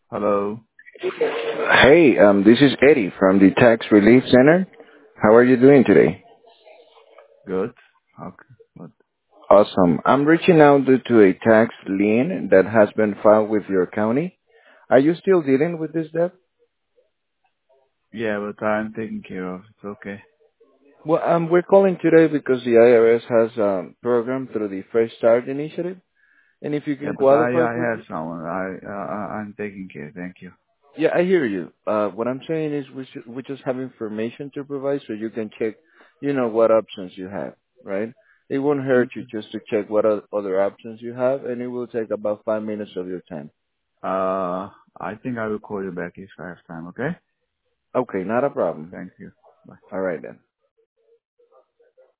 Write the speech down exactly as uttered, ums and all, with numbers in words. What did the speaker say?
Hello. Hey, um, this is Eddie from the Tax Relief Center. How are you doing today? Good. Okay. What? Awesome. I'm reaching out due to a tax lien that has been filed with your county. Are you still dealing with this debt? Yeah, but I'm taking care of. It's okay. Well, um, we're calling today because the I R S has a program through the Fresh Start Initiative, and if you Yeah, can but I qualify I for have this. someone. I uh, I'm taking care. Thank you. Yeah, I hear you. Uh, what I'm saying is we should, we just have information to provide so you can check, you know, what options you have, right? It won't hurt you Okay. just to check what o- other options you have, and it will take about five minutes of your time. Uh, I think I will call you back if I have time. Okay. Okay, not a problem. Thank you. Bye. All right then.